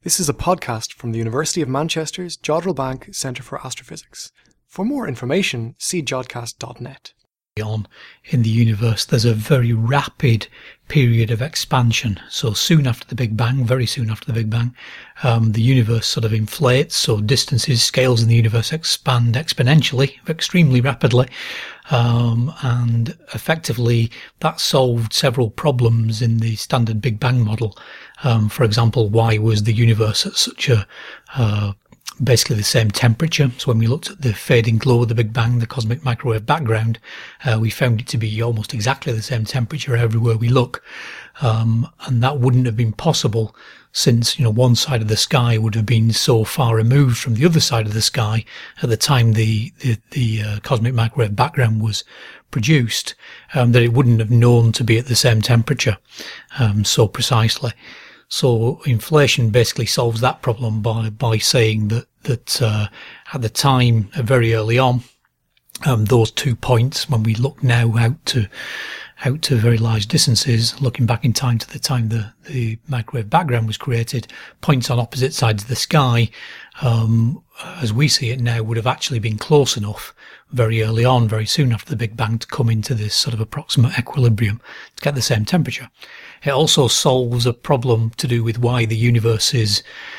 This is a podcast from the University of Manchester's Jodrell Bank Centre for Astrophysics. For more information, see jodcast.net. On in the universe, there's a very rapid period of expansion. So soon after the Big Bang, very soon after the Big Bang, the universe sort of inflates. So distances, scales in the universe expand exponentially, extremely rapidly. And effectively that solved several problems in the standard Big Bang model. For example, why was the universe at such a basically the same temperature? So when we looked at the fading glow of the Big Bang, the cosmic microwave background, we found it to be almost exactly the same temperature everywhere we look. And that wouldn't have been possible since, one side of the sky would have been so far removed from the other side of the sky at the time the cosmic microwave background was produced, that it wouldn't have known to be at the same temperature so precisely. So inflation basically solves that problem by saying that at the time, very early on, those 2 points, when we look now out to very large distances, looking back in time to the time the microwave background was created, points on opposite sides of the sky, as we see it now, would have actually been close enough very early on, very soon after the Big Bang, to come into this sort of approximate equilibrium to get the same temperature. It also solves a problem to do with why the universe is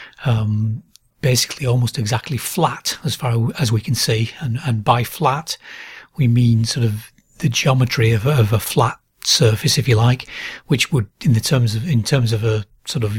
basically almost exactly flat as far as we can see. And by flat, we mean sort of the geometry of a flat surface, if you like, which would, in terms of a sort of,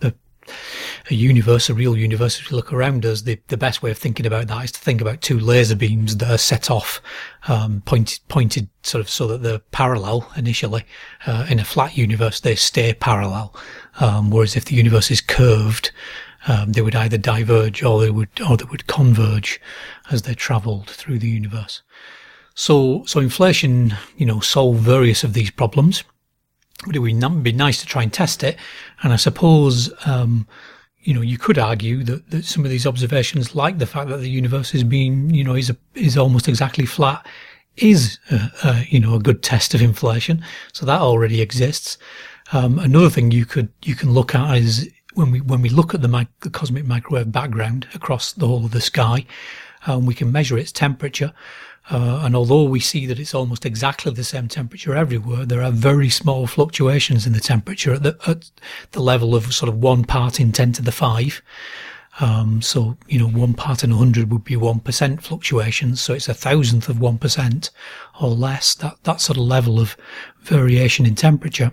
a universe, a real universe, if you look around us, the best way of thinking about that is to think about two laser beams that are set off, pointed sort of so that they're parallel initially. In a flat universe, they stay parallel. Whereas if the universe is curved, they would either diverge or they would converge as they travelled through the universe. So inflation, solved various of these problems. But it would be nice to try and test it. And I suppose, you could argue that some of these observations, like the fact that the universe is almost exactly flat, is, a good test of inflation. So that already exists. Another thing you can look at is when we look at the cosmic microwave background across the whole of the sky, we can measure its temperature. And although we see that it's almost exactly the same temperature everywhere, there are very small fluctuations in the temperature at the level of sort of 1 part in 10 to the 5. So 1 part in 100 would be 1% fluctuations. So it's 1,000th of 1% or less. That sort of level of variation in temperature.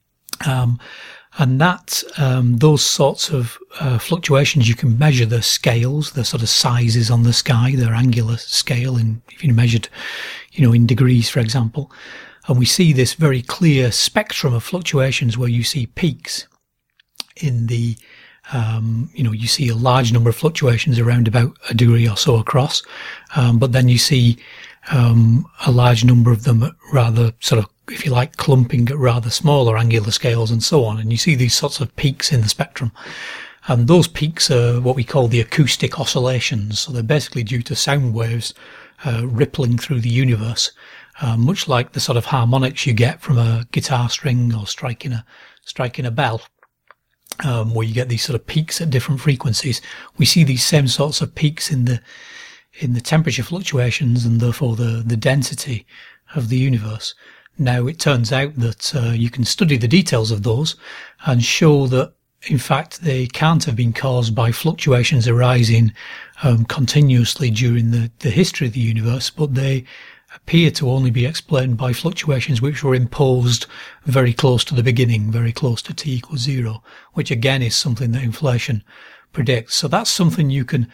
And that, those sorts of fluctuations, you can measure the scales, the sort of sizes on the sky, their angular scale, if you measured, in degrees, for example. And we see this very clear spectrum of fluctuations where you see peaks in the, you see a large number of fluctuations around about a degree or so across. But then you see a large number of them at rather sort of, if you like, clumping at rather smaller angular scales and so on. And you see these sorts of peaks in the spectrum. And those peaks are what we call the acoustic oscillations. So they're basically due to sound waves rippling through the universe, much like the sort of harmonics you get from a guitar string or striking a bell, where you get these sort of peaks at different frequencies. We see these same sorts of peaks in the temperature fluctuations and therefore the density of the universe. Now, it turns out that you can study the details of those and show that, in fact, they can't have been caused by fluctuations arising continuously during the history of the universe, but they appear to only be explained by fluctuations which were imposed very close to the beginning, very close to t equals 0, which again is something that inflation predicts. So that's something you can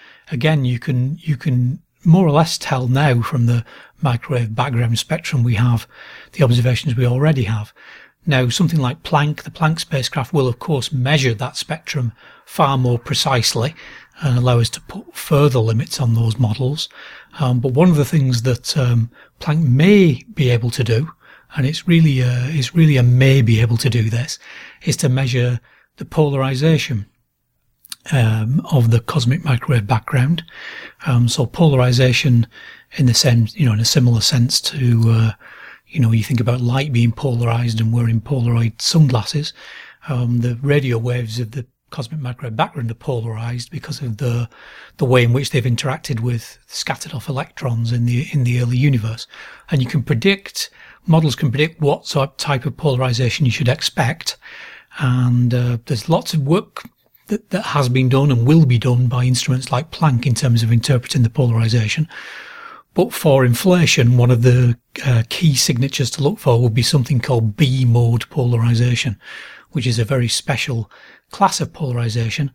more or less tell now from the microwave background spectrum we have, the observations we already have. Now, something like Planck, the Planck spacecraft, will of course measure that spectrum far more precisely and allow us to put further limits on those models. But one of the things that Planck may be able to do, and it's really a may be able to do this, is to measure the polarization of the cosmic microwave background. So polarization in the sense, in a similar sense to, you think about light being polarized and wearing Polaroid sunglasses. The radio waves of the cosmic microwave background are polarized because of the way in which they've interacted with scattered off electrons in the early universe. And models can predict what sort of type of polarization you should expect. And there's lots of work that has been done and will be done by instruments like Planck in terms of interpreting the polarization. But for inflation, one of the key signatures to look for would be something called B-mode polarization, which is a very special class of polarization.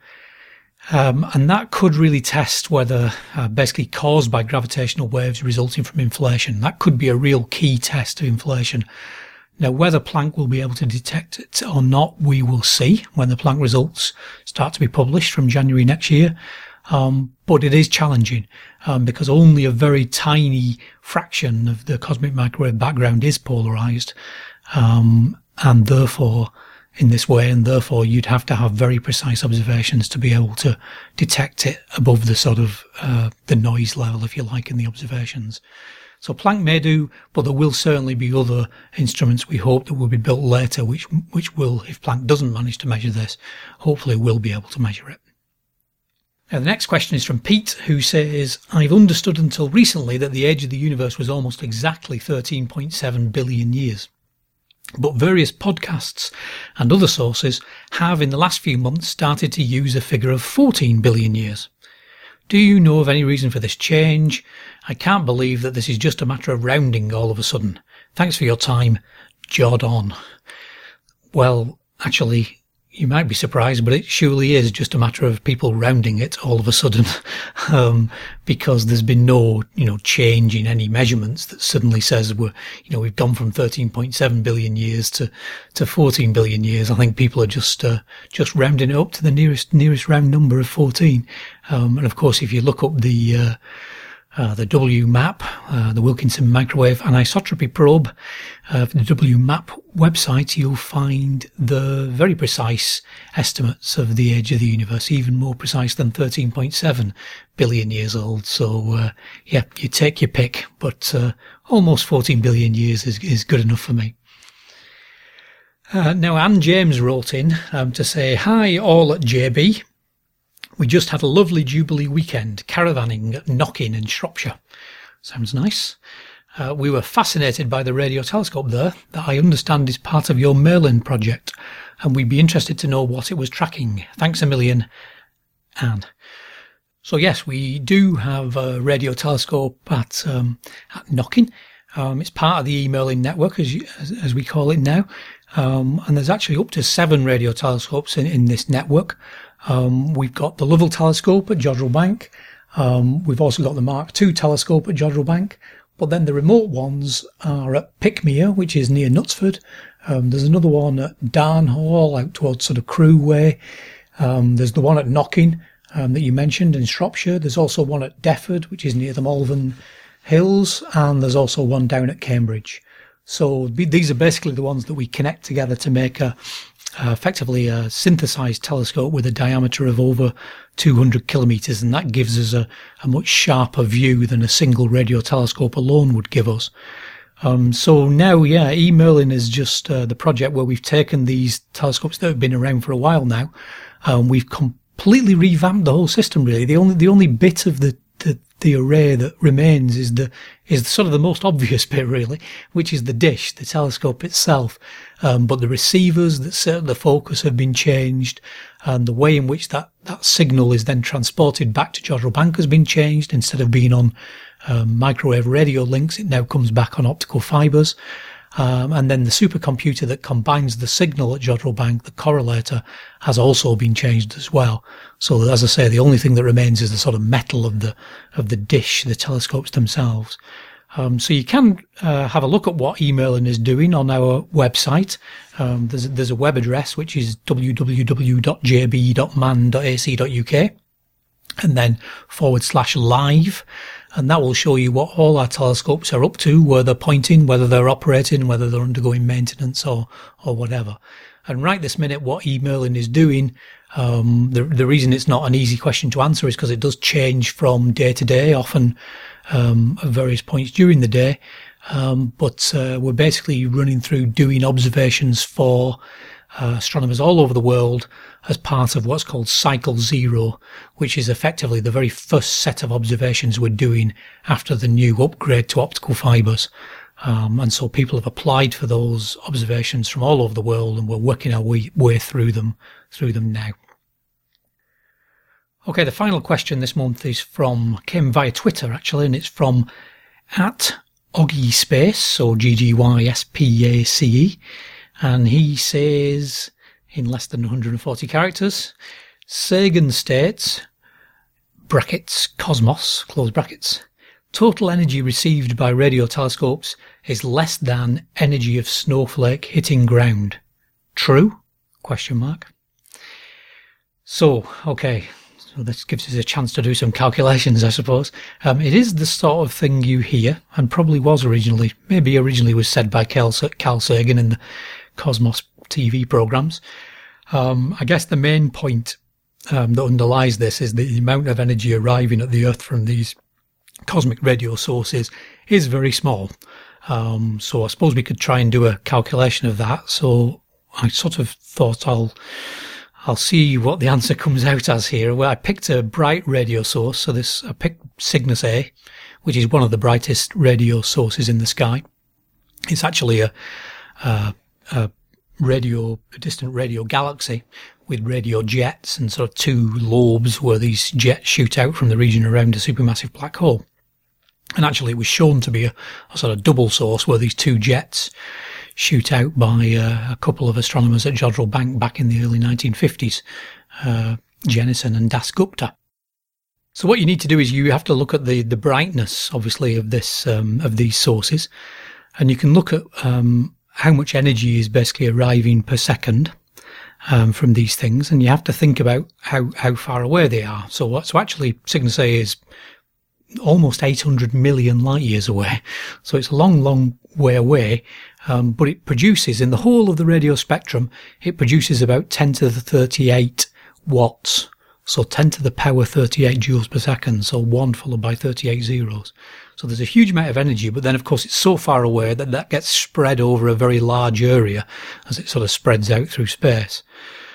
And that could really test whether, basically caused by gravitational waves resulting from inflation, that could be a real key test of inflation. Now, whether Planck will be able to detect it or not, we will see when the Planck results start to be published from January next year. But it is challenging because only a very tiny fraction of the cosmic microwave background is polarized, and therefore in this way, and therefore you'd have to have very precise observations to be able to detect it above the sort of the noise level, if you like, in the observations. So Planck may do, but there will certainly be other instruments we hope that will be built later, which will, if Planck doesn't manage to measure this, hopefully will be able to measure it. Now, the next question is from Pete, who says, I've understood until recently that the age of the universe was almost exactly 13.7 billion years. But various podcasts and other sources have in the last few months started to use a figure of 14 billion years. Do you know of any reason for this change? I can't believe that this is just a matter of rounding all of a sudden. Thanks for your time. Jod on. Well, actually, you might be surprised, but it surely is just a matter of people rounding it all of a sudden, because there's been no, change in any measurements that suddenly says we've gone from 13.7 billion years to 14 billion years. I think people are just rounding it up to the nearest round number of 14. And of course, if you look up the WMAP, the Wilkinson Microwave Anisotropy Probe, the WMAP website, you'll find the very precise estimates of the age of the universe, even more precise than 13.7 billion years old. So, you take your pick, but almost 14 billion years is good enough for me. Now, Anne James wrote in to say, hi all at JB. We just had a lovely Jubilee weekend, caravanning at Knockin in Shropshire. Sounds nice. We were fascinated by the radio telescope there, that I understand is part of your Merlin project, and we'd be interested to know what it was tracking. Thanks a million, Anne. So yes, we do have a radio telescope at Knockin. It's part of the Merlin network, as we call it now, and there's actually up to 7 radio telescopes in this network. We've got the Lovell telescope at Jodrell Bank. We've also got the Mark II telescope at Jodrell Bank. But then the remote ones are at Pickmere, which is near Knutsford. There's another one at Darnhall, out towards sort of Crewe way. There's the one at Knockin that you mentioned in Shropshire. There's also one at Defford, which is near the Malvern Hills. And there's also one down at Cambridge. So these are basically the ones that we connect together to make effectively a synthesized telescope with a diameter of over 200 kilometers, and that gives us a much sharper view than a single radio telescope alone would give us. So now, eMerlin is just the project where we've taken these telescopes that have been around for a while now. We've completely revamped the whole system, really. The only bit of the array that remains is sort of the most obvious bit, really, which is the dish, the telescope itself. But the receivers that set the focus have been changed, and the way in which that signal is then transported back to Jodrell Bank has been changed. Instead of being on microwave radio links, it now comes back on optical fibres. And then the supercomputer that combines the signal at Jodrell Bank, the correlator, has also been changed as well. So, as I say, the only thing that remains is the sort of metal of the dish, the telescopes themselves. So you can have a look at what eMerlin is doing on our website. There's a web address which is www.jb.man.ac.uk, and then /live. And that will show you what all our telescopes are up to, where they're pointing, whether they're operating, whether they're undergoing maintenance or whatever. And right this minute, what eMerlin is doing, the reason it's not an easy question to answer is because it does change from day to day, often at various points during the day. But we're basically running through doing observations for astronomers all over the world as part of what's called Cycle Zero, which is effectively the very first set of observations we're doing after the new upgrade to optical fibres. And so people have applied for those observations from all over the world, and we're working our way through them now. Okay, the final question this month came via Twitter actually, and it's from @OggySpace, so GGYSPACE, and he says in less than 140 characters, Sagan states, brackets, cosmos, close brackets, total energy received by radio telescopes is less than energy of snowflake hitting ground. True? Question mark. So, okay, so this gives us a chance to do some calculations, I suppose. It is the sort of thing you hear, and probably was originally was said by Carl Sagan in the Cosmos TV programs. I guess the main point that underlies this is the amount of energy arriving at the Earth from these cosmic radio sources is very small. So I suppose we could try and do a calculation of that. So I sort of thought I'll see what the answer comes out as here. Well, I picked a bright radio source. So I picked Cygnus A, which is one of the brightest radio sources in the sky. It's actually a distant radio galaxy with radio jets and sort of two lobes where these jets shoot out from the region around a supermassive black hole. And actually it was shown to be a sort of double source where these two jets shoot out by a couple of astronomers at Jodrell Bank back in the early 1950s, Jennison and Dasgupta. So what you need to do is you have to look at the brightness, obviously, of these sources, and you can look at how much energy is basically arriving per second from these things, and you have to think about how far away they are. So actually, Cygnus A is almost 800 million light years away. So it's a long way away, but it produces, in the whole of the radio spectrum, it produces about 10 to the 38 watts. So 10 to the power 38 joules per second, so 1 followed by 38 zeros. So there's a huge amount of energy, but then of course it's so far away that gets spread over a very large area as it sort of spreads out through space.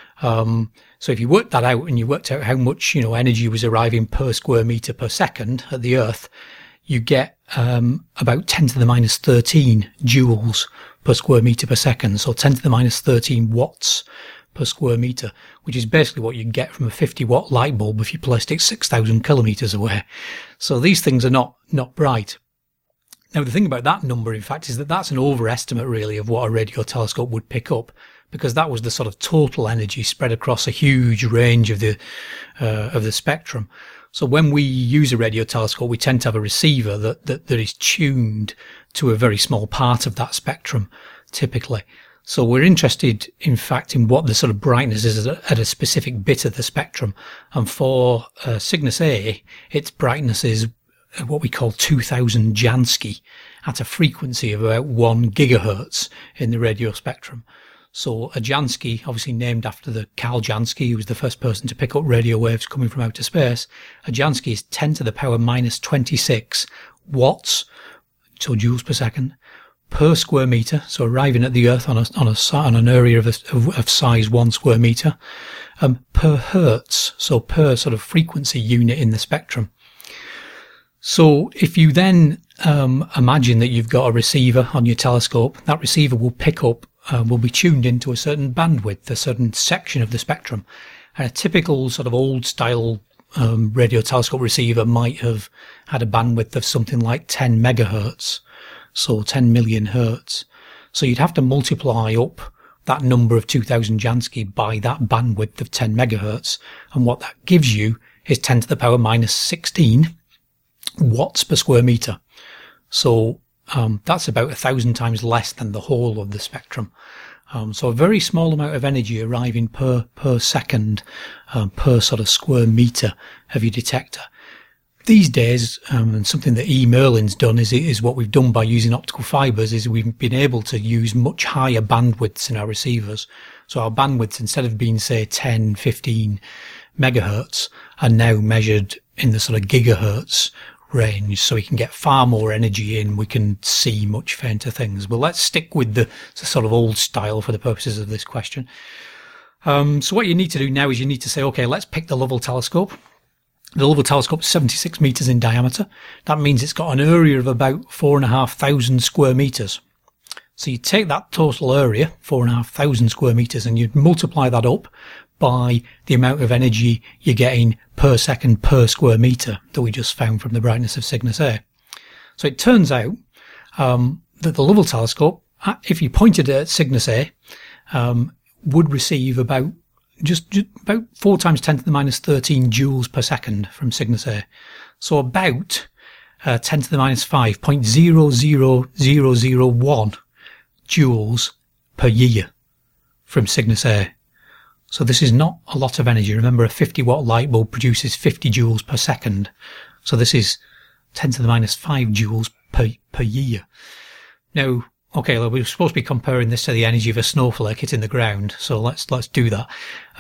So if you worked that out and you worked out how much, energy was arriving per square meter per second at the Earth, you get about 10 to the minus 13 joules per square meter per second. So 10 to the minus 13 watts per square meter, which is basically what you get from a 50-watt light bulb if you placed it 6,000 kilometers away. So these things are not bright. Now, the thing about that number, in fact, is that that's an overestimate, really, of what a radio telescope would pick up, because that was the sort of total energy spread across a huge range of the spectrum. So when we use a radio telescope, we tend to have a receiver that is tuned to a very small part of that spectrum, typically. So we're interested, in fact, in what the sort of brightness is at a specific bit of the spectrum. And for Cygnus A, its brightness is what we call 2000 Jansky at a frequency of about 1 gigahertz in the radio spectrum. So a Jansky, obviously named after the Carl Jansky, who was the first person to pick up radio waves coming from outer space, a Jansky is 10 to the power minus 26 watts, so joules per second, per square meter. So arriving at the Earth on an area of size 1 square meter, per hertz, so per sort of frequency unit in the spectrum. So if you then imagine that you've got a receiver on your telescope, that receiver will pick up, will be tuned into a certain bandwidth, a certain section of the spectrum. And a typical sort of old style radio telescope receiver might have had a bandwidth of something like 10 megahertz, so 10 million hertz. So you'd have to multiply up that number of 2000 Jansky by that bandwidth of 10 megahertz. And what that gives you is 10 to the power minus 16 watts per square meter. So that's about 1,000 times less than the whole of the spectrum. So a very small amount of energy arriving per second, per sort of square meter of your detector. These days, and something that E. Merlin's done is what we've done by using optical fibres, is we've been able to use much higher bandwidths in our receivers. So our bandwidths, instead of being, say, 10, 15 megahertz, are now measured in the sort of gigahertz range, so we can get far more energy in. We can see much fainter things. But let's stick with the sort of old style for the purposes of this question. So what you need to do now is you need to say, okay, let's pick the Lovell telescope. The Lovell telescope is 76 metres in diameter. That means it's got an area of about 4,500 square metres. So you take that total area, 4,500 square metres, and you multiply that up by the amount of energy you're getting per second per square metre that we just found from the brightness of Cygnus A. So it turns out that the Lovell telescope, if you pointed it at Cygnus A, would receive about just about 4 times 10 to the minus 13 joules per second from Cygnus A. So about 10 to the minus 5, 0.00001 joules per year from Cygnus A. So this is not a lot of energy. Remember, a 50 watt light bulb produces 50 joules per second. So this is 10 to the minus 5 joules per year. Now, okay, well, we're supposed to be comparing this to the energy of a snowflake hitting the ground. So let's do that.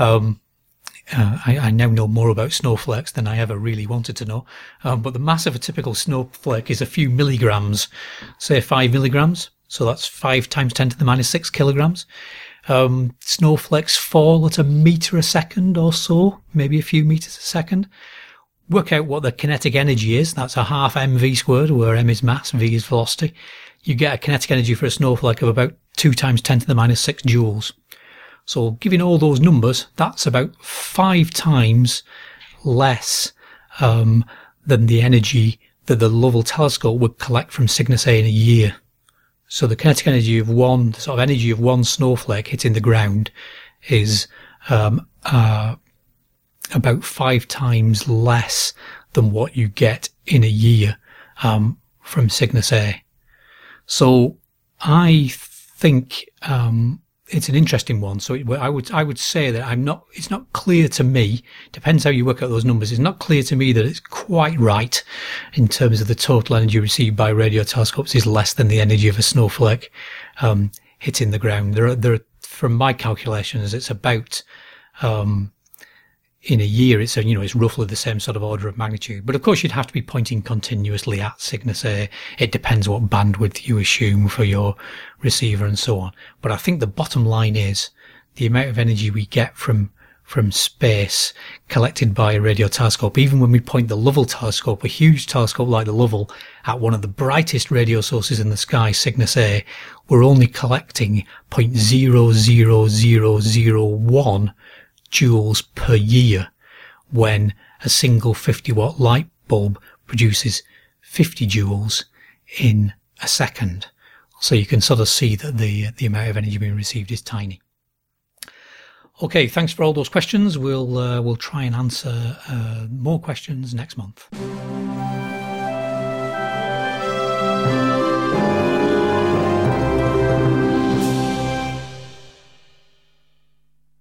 I now know more about snowflakes than I ever really wanted to know. But the mass of a typical snowflake is a few milligrams, say 5 milligrams. So that's 5 times 10 to the minus 6 kilograms. Snowflakes fall at a metre a second or so, maybe a few metres a second. Work out what the kinetic energy is. That's a half mv squared, where m is mass, v is velocity. You get a kinetic energy for a snowflake of about 2 times 10 to the minus 6 joules. So given all those numbers, that's about 5 times less than the energy that the Lovell telescope would collect from Cygnus A in a year. So the kinetic energy of the sort of energy of one snowflake hitting the ground is about 5 times less than what you get in a year from Cygnus A. So I think it's an interesting one. So I would say that it's not clear to me, depends how you work out those numbers, it's not clear to me that it's quite right in terms of the total energy received by radio telescopes is less than the energy of a snowflake hitting the ground. There are, from my calculations, it's about in a year, it's roughly the same sort of order of magnitude. But of course, you'd have to be pointing continuously at Cygnus A. It depends what bandwidth you assume for your receiver and so on. But I think the bottom line is the amount of energy we get from space collected by a radio telescope. Even when we point the Lovell telescope, a huge telescope like the Lovell, at one of the brightest radio sources in the sky, Cygnus A, we're only collecting 0.00001 joules per year, when a single 50 watt light bulb produces 50 joules in a second. So you can sort of see that the amount of energy being received is tiny. Okay, thanks for all those questions. We'll try and answer more questions next month.